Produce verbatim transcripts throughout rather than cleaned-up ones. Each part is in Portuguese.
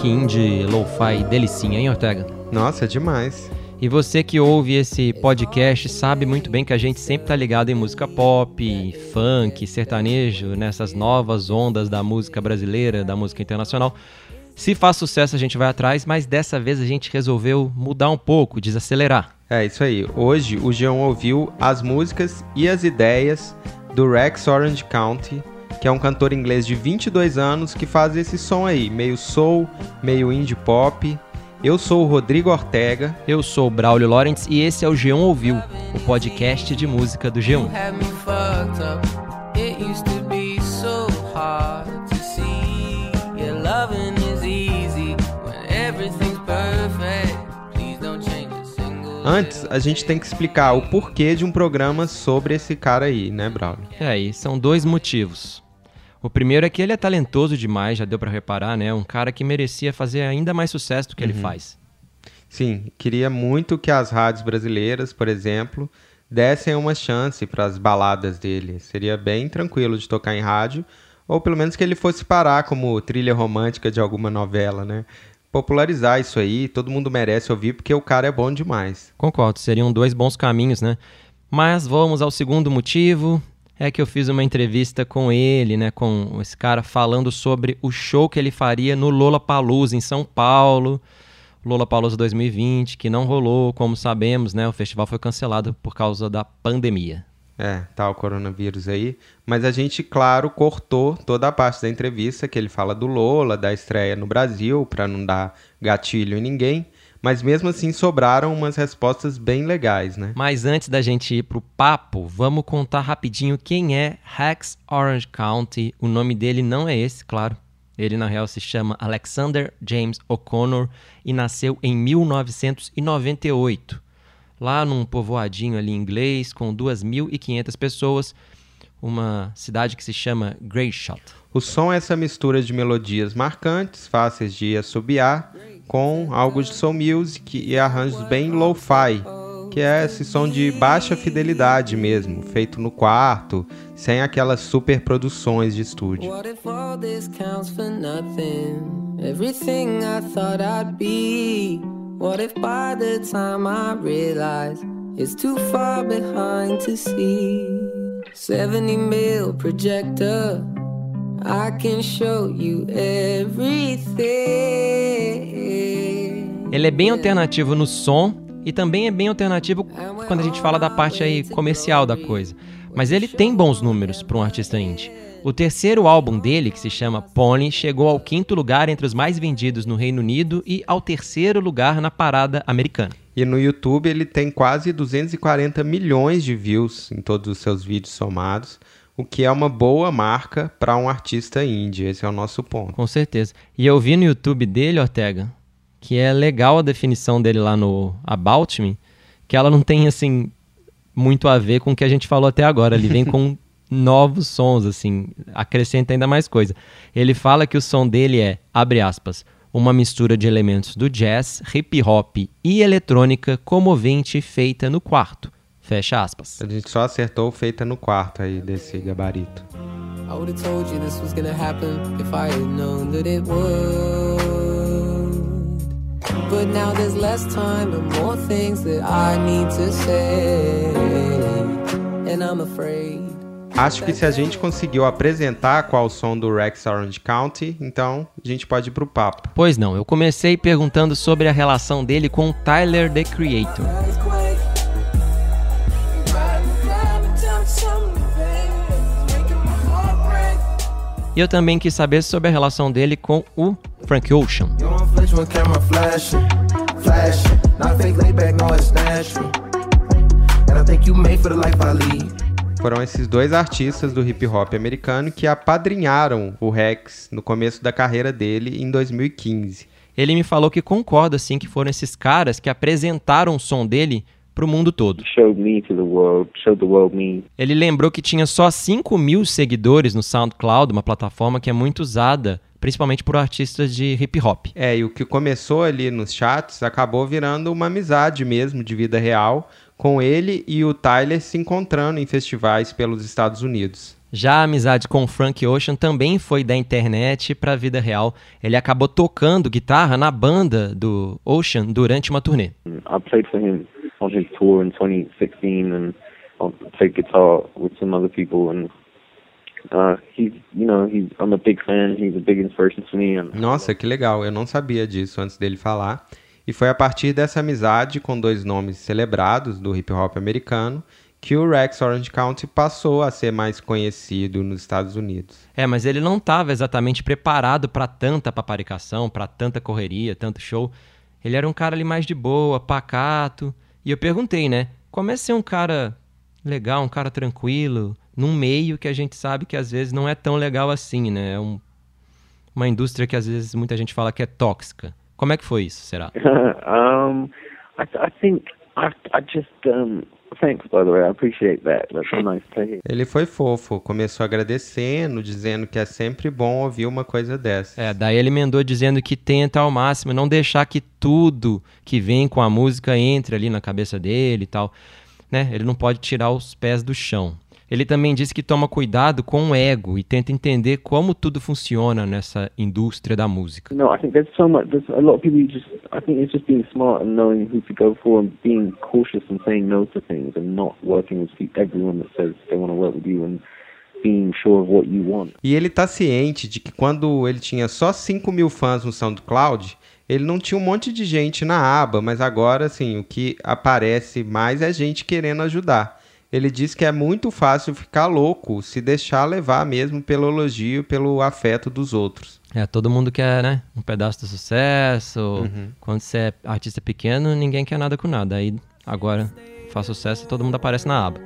funk, indie, lo-fi, delicinha, hein, Ortega? Nossa, é demais. E você que ouve esse podcast sabe muito bem que a gente sempre tá ligado em música pop, funk, sertanejo, nessas novas ondas da música brasileira, da música internacional. Se faz sucesso a gente vai atrás, mas dessa vez a gente resolveu mudar um pouco, desacelerar. É isso aí. Hoje o Jean ouviu as músicas e as ideias do Rex Orange County, que é um cantor inglês de vinte e dois anos que faz esse som aí, meio soul, meio indie pop. Eu sou o Rodrigo Ortega. Eu sou o Braulio Lawrence e esse é o G um Ouviu, o podcast de música do G um. Antes, a gente tem que explicar o porquê de um programa sobre esse cara aí, né, Braulio? É, e são dois motivos. O primeiro é que ele é talentoso demais, já deu pra reparar, né? Um cara que merecia fazer ainda mais sucesso do que uhum. ele faz. Sim, queria muito que as rádios brasileiras, por exemplo, dessem uma chance para as baladas dele. Seria bem tranquilo de tocar em rádio, ou pelo menos que ele fosse parar como trilha romântica de alguma novela, né? Popularizar isso aí, todo mundo merece ouvir, porque o cara é bom demais. Concordo, seriam dois bons caminhos, né? Mas vamos ao segundo motivo... É que eu fiz uma entrevista com ele, né, com esse cara, falando sobre o show que ele faria no Lollapalooza, em São Paulo. Lollapalooza dois mil e vinte, que não rolou, como sabemos, né? O festival foi cancelado por causa da pandemia. É, tá o coronavírus aí. Mas a gente, claro, cortou toda a parte da entrevista, que ele fala do Lola, da estreia no Brasil, para não dar gatilho em ninguém. Mas mesmo assim sobraram umas respostas bem legais, né? Mas antes da gente ir pro papo, vamos contar rapidinho quem é Rex Orange County. O nome dele não é esse, claro. Ele, na real, se chama Alexander James O'Connor e nasceu em mil novecentos e noventa e oito. Lá num povoadinho ali inglês, com duas mil e quinhentas pessoas, uma cidade que se chama Greyshot. O som é essa mistura de melodias marcantes, fáceis de assobiar, com algo de soul music e arranjos bem lo-fi, que é esse som de baixa fidelidade mesmo, feito no quarto, sem aquelas super produções de estúdio. seventy mil projector, I can show you everything. Ele é bem alternativo no som e também é bem alternativo quando a gente fala da parte aí comercial da coisa. Mas ele tem bons números para um artista indie. O terceiro álbum dele, que se chama Pony, chegou ao quinto lugar entre os mais vendidos no Reino Unido e ao terceiro lugar na parada americana. E no YouTube ele tem quase duzentos e quarenta milhões de views em todos os seus vídeos somados, o que é uma boa marca para um artista indie. Esse é o nosso ponto. Com certeza. E eu vi no YouTube dele, Ortega, que é legal a definição dele lá no About Me, que ela não tem, assim, muito a ver com o que a gente falou até agora. Ele vem com novos sons, assim, acrescenta ainda mais coisa. Ele fala que o som dele é, abre aspas, uma mistura de elementos do jazz, hip hop e eletrônica comovente feita no quarto. Fecha aspas. A gente só acertou feita no quarto aí desse gabarito. I would have told you this was gonna happen if I had known that it would. But now there's less time and more things that I need to say. And I'm afraid. Acho que se a gente conseguiu apresentar qual o som do Rex Orange County, então a gente pode ir pro papo. Pois não, eu comecei perguntando sobre a relação dele com Tyler, the Creator. E eu também quis saber sobre a relação dele com o Frank Ocean. Foram esses dois artistas do hip hop americano que apadrinharam o Rex no começo da carreira dele em dois mil e quinze. Ele me falou que concorda, sim, que foram esses caras que apresentaram o som dele pro mundo todo. Showed me to the world, showed the world me. Ele lembrou que tinha só cinco mil seguidores no SoundCloud, uma plataforma que é muito usada, principalmente por artistas de hip hop. É, e o que começou ali nos chats acabou virando uma amizade mesmo, de vida real, com ele e o Tyler se encontrando em festivais pelos Estados Unidos. Já a amizade com o Frank Ocean também foi da internet para a vida real. Ele acabou tocando guitarra na banda do Ocean durante uma turnê. I played for him on his tour in twenty sixteen, and I played guitar with some other people, and uh, he's, you know, he's, I'm a big fan. He's a big inspiration to me. And... Nossa, que legal! Eu não sabia disso antes dele falar. E foi a partir dessa amizade com dois nomes celebrados do hip hop americano que o Rex Orange County passou a ser mais conhecido nos Estados Unidos. É, mas ele não estava exatamente preparado para tanta paparicação, para tanta correria, tanto show. Ele era um cara ali mais de boa, pacato. E eu perguntei, né? Como é ser um cara legal, um cara tranquilo, num meio que a gente sabe que às vezes não é tão legal assim, né? É um, uma indústria que às vezes muita gente fala que é tóxica. Como é que foi isso, será? um, I, I think I, I just um, thanks, by the way. I appreciate that. That's so nice to hear. Ele foi fofo, começou agradecendo, dizendo que é sempre bom ouvir uma coisa dessa. É, daí ele emendou dizendo que tenta ao máximo não deixar que tudo que vem com a música entre ali na cabeça dele e tal, né? Ele não pode tirar os pés do chão. Ele também disse que toma cuidado com o ego e tenta entender como tudo funciona nessa indústria da música. No, I think there's so much. There's a lot of people who just. I think it's just being smart and knowing who to go for and being cautious and saying no to things and not working with everyone that says they want to work with you and being sure of what you want. E ele tá ciente de que quando ele tinha só cinco mil fãs no SoundCloud, ele não tinha um monte de gente na aba, mas agora, assim, o que aparece mais é gente querendo ajudar. Ele diz que é muito fácil ficar louco, se deixar levar mesmo pelo elogio, pelo afeto dos outros. É, todo mundo quer, né, um pedaço do sucesso. Uhum. Quando você é artista pequeno, ninguém quer nada com nada. Aí, agora, faz sucesso e todo mundo aparece na aba.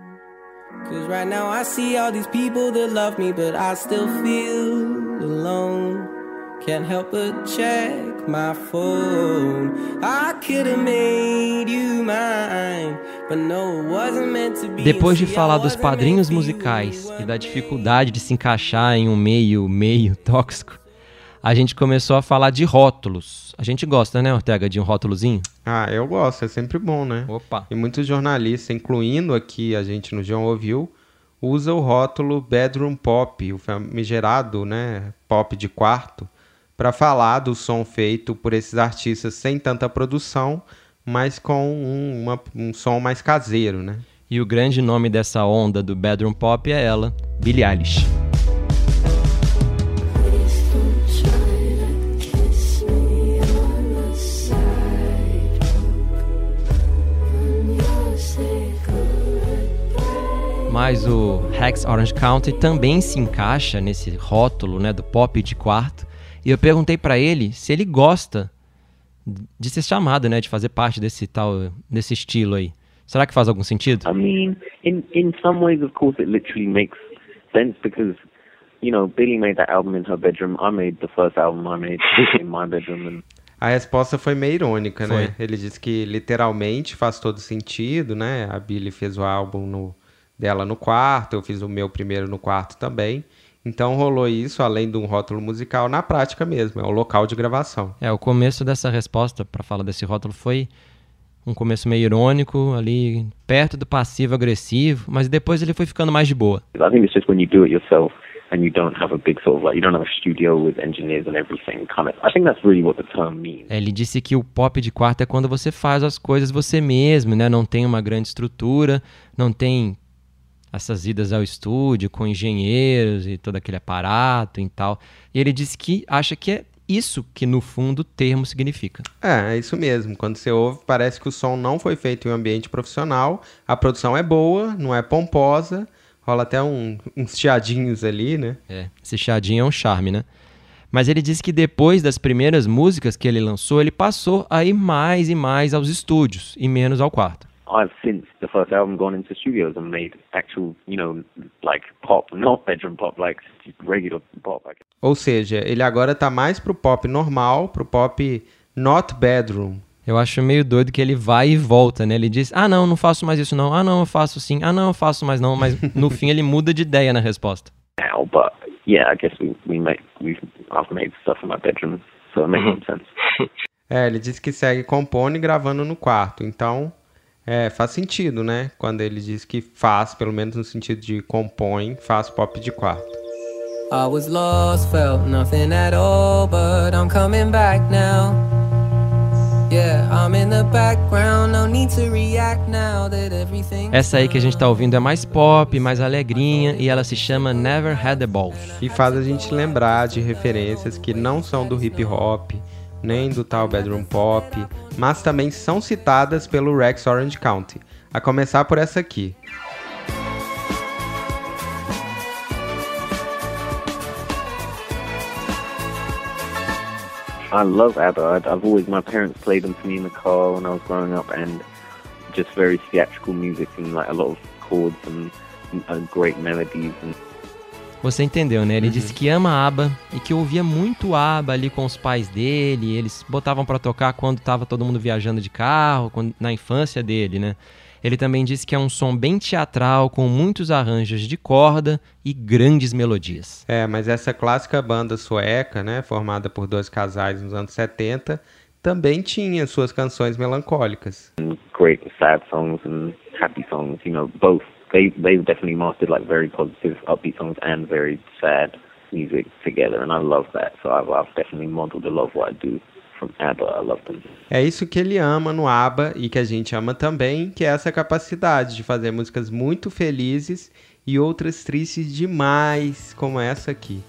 Cause right now I see all these people that love me, but I still feel alone. Can't help but check my phone. I could have made you mine, but no, it wasn't meant to be. Depois de falar dos padrinhos musicais e da dificuldade de se encaixar em um meio meio tóxico, a gente começou a falar de rótulos. A gente gosta, né, Ortega, de um rótulozinho? Ah, eu gosto, é sempre bom, né? Opa! E muitos jornalistas, incluindo aqui a gente no João Ouviu, usa o rótulo Bedroom Pop, o famigerado, né, pop de quarto, para falar do som feito por esses artistas sem tanta produção, mas com um, uma, um som mais caseiro, né? E o grande nome dessa onda do Bedroom Pop é ela, Billie Eilish. Mas o Rex Orange County também se encaixa nesse rótulo, né, do pop de quarto. E eu perguntei pra ele se ele gosta de ser chamado, né, de fazer parte desse tal, desse estilo aí. Será que faz algum sentido? I mean, in in some ways, of course, it literally makes sense because, you know, Billie made that album in her bedroom. I made the first album I made in my bedroom. And... A resposta foi meio irônica, Foi. né? Ele disse que literalmente faz todo sentido, né? A Billie fez o álbum no, dela no quarto, eu fiz o meu primeiro no quarto também. Então rolou isso, além de um rótulo musical, na prática mesmo, é o local de gravação. É, o começo dessa resposta para falar desse rótulo foi um começo meio irônico, ali perto do passivo-agressivo, mas depois ele foi ficando mais de boa. I think it's just when you do it yourself and you don't have a big sort of like, you don't have a studio with engineers and everything, kind of, I think that's really what the term means. É, ele disse que o pop de quarto é quando você faz as coisas você mesmo, né? Não tem uma grande estrutura, não tem essas idas ao estúdio com engenheiros e todo aquele aparato e tal. E ele disse que acha que é isso que, no fundo, o termo significa. É, é isso mesmo. Quando você ouve, parece que o som não foi feito em um ambiente profissional, a produção é boa, não é pomposa, rola até um, uns chiadinhos ali, né? É, esse chiadinho é um charme, né? Mas ele disse que depois das primeiras músicas que ele lançou, ele passou a ir mais e mais aos estúdios e menos ao quarto. I've since the first album gone into studios and made actual, you know, like pop, not bedroom pop, like regular pop. Like. Ou seja, ele agora tá mais pro pop normal, pro pop not bedroom. Eu acho meio doido que ele vai e volta, né? Ele diz, ah não, não faço mais isso não, ah não, eu faço sim, ah não, eu faço mais não, mas no fim ele muda de ideia na resposta. Now, but yeah, I guess we we make we've I've made stuff in my bedroom, so it makes sense. É, ele disse que segue compondo e gravando no quarto, então É, faz sentido, né? Quando ele diz que faz, pelo menos no sentido de compõe, faz pop de quarto. I was lost, felt nothing at all, but I'm coming back now. Yeah, I'm in the background, no need to react now that everything. Essa aí que a gente tá ouvindo é mais pop, mais alegrinha, e ela se chama Never Had the Balls. E faz a gente lembrar de referências que não são do hip hop, nem do tal bedroom pop, mas também são citadas pelo Rex Orange County, a começar por essa aqui. I love ABBA. I've always, my parents played them to me in the car when I was growing up, and just very theatrical music and like a lot of chords and, and great melodies. And... Você entendeu, né? Ele Uhum. disse que ama ABBA e que ouvia muito ABBA ali com os pais dele. Eles botavam pra tocar quando tava todo mundo viajando de carro, quando, na infância dele, né? Ele também disse que é um som bem teatral, com muitos arranjos de corda e grandes melodias. É, mas essa clássica banda sueca, né, formada por dois casais nos anos setenta, também tinha suas canções melancólicas. Great sad songs and happy songs, you know, both. They they definitely mastered like very positive, upbeat songs and very sad music together, and I love that. So I've, I've definitely modeled a lot of what I do from ABBA. I love them. É isso que ele ama no ABBA e que a gente ama também, que é essa capacidade de fazer músicas muito felizes e outras tristes demais, como essa aqui.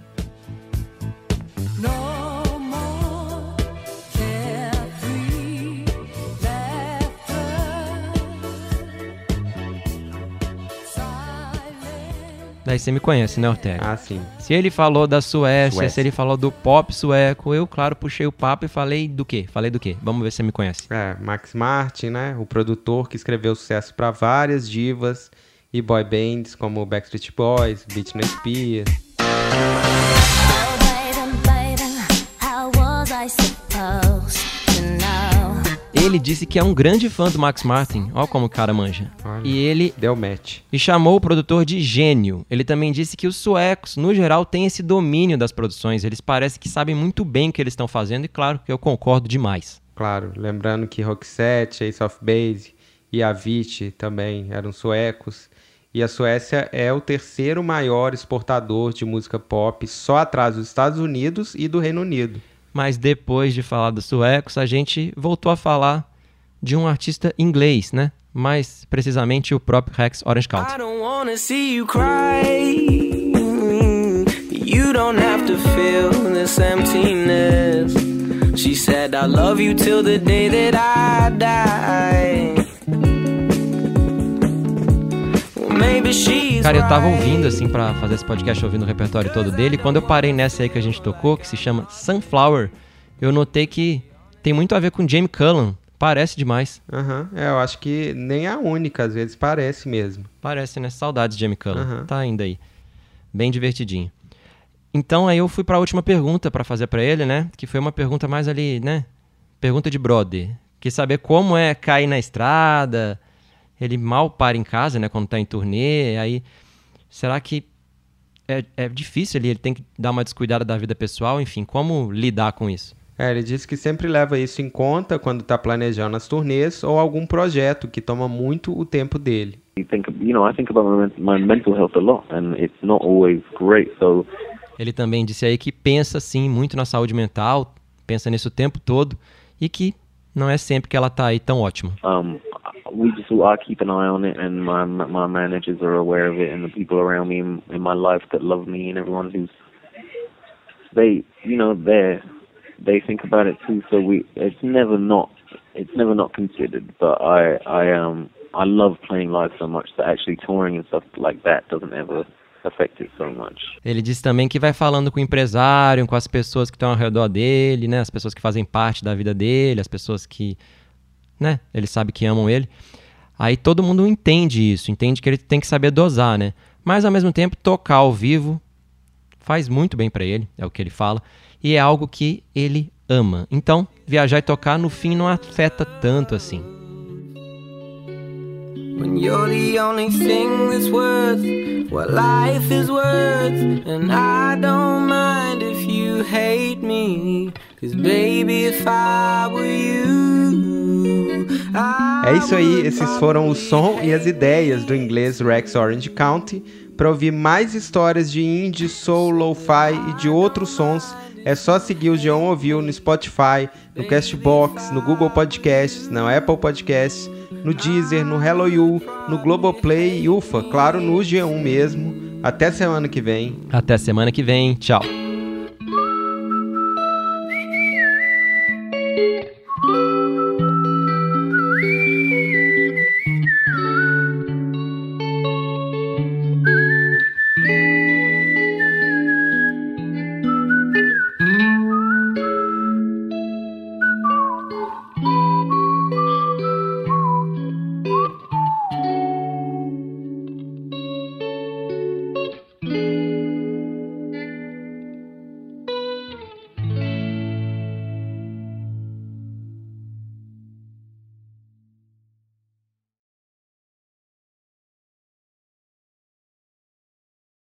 Daí você me conhece, né, Ortega? Ah, sim. Se ele falou da Suécia, Suécia. se ele falou do pop sueco, eu, claro, puxei o papo e falei do quê? Falei do quê? Vamos ver se você me conhece. É, Max Martin, né, o produtor que escreveu sucesso para várias divas e boy bands como Backstreet Boys, Britney Spears. Oh, baby, baby, how was I supposed to know? Ele disse que é um grande fã do Max Martin, ó como o cara manja. Olha, E ele deu match. e chamou o produtor de gênio. Ele também disse que os suecos, no geral, têm esse domínio das produções. Eles parecem que sabem muito bem o que eles estão fazendo e, claro, que eu concordo demais. Claro, lembrando que Roxette, Ace of Base e Avicii também eram suecos. E a Suécia é o terceiro maior exportador de música pop, só atrás dos Estados Unidos e do Reino Unido. Mas depois de falar dos suecos, a gente voltou a falar de um artista inglês, né? Mais precisamente o próprio Rex Orange County. I don't wanna see you cry. You don't have to feel this emptiness. She said I love you till the day that I die. Well, maybe she's Cara, eu tava right. ouvindo, assim, pra fazer esse podcast, ouvindo o repertório todo dele. Quando eu parei nessa aí que a gente tocou, que se chama Sunflower, eu notei que tem muito a ver com Jamie Cullum. Parece demais. Aham, é, eu acho que nem a única, às vezes parece mesmo. Parece, né? Saudades de Jamie Cullum. Aham. Tá ainda aí. Bem divertidinho. Então aí eu fui pra última pergunta pra fazer pra ele, né? Que foi uma pergunta mais ali, né? Pergunta de brother. Quis saber como é cair na estrada. Ele mal para em casa, né? Quando tá em turnê. Aí, será que é, é difícil ali? Ele tem que dar uma descuidada da vida pessoal. Enfim, como lidar com isso? É, ele disse que sempre leva isso em conta quando está planejando as turnês ou algum projeto que toma muito o tempo dele. You think, you know, I think about my, men- my mental health a lot, and it's not always great. So Ele também disse aí que pensa, sim, muito na saúde mental, pensa nisso o tempo todo e que não é sempre que ela tá aí tão ótima. um, we just I keep an eye on it, and my my managers are aware of it, and the people around me in, in my life that love me, and everyone who's they, you know, they they think about it too. So we, it's never not, it's never not considered. But I I um I love playing live so much that actually touring and stuff like that doesn't ever affect it so much. Ele disse também que vai falando com o empresário, com as pessoas que estão ao redor dele, né? As pessoas que fazem parte da vida dele, as pessoas que, né? Ele sabe que amam ele. Aí todo mundo entende isso, entende que ele tem que saber dosar, né? Mas ao mesmo tempo tocar ao vivo faz muito bem pra ele, é o que ele fala, e é algo que ele ama. Então, viajar e tocar no fim não afeta tanto assim. When you're the only thing that's worth what life is worth, and I don't mind if you hate me, 'cause baby if I were you, É isso aí, esses foram o som e as ideias do inglês Rex Orange County. Para ouvir mais histórias de indie, soul, lo-fi e de outros sons, é só seguir o G um Ouviu no Spotify, no Castbox, no Google Podcasts, na Apple Podcasts, no Deezer, no Hello You, no Globoplay e ufa, claro, no G um mesmo. Até semana que vem. Até semana que vem. Tchau.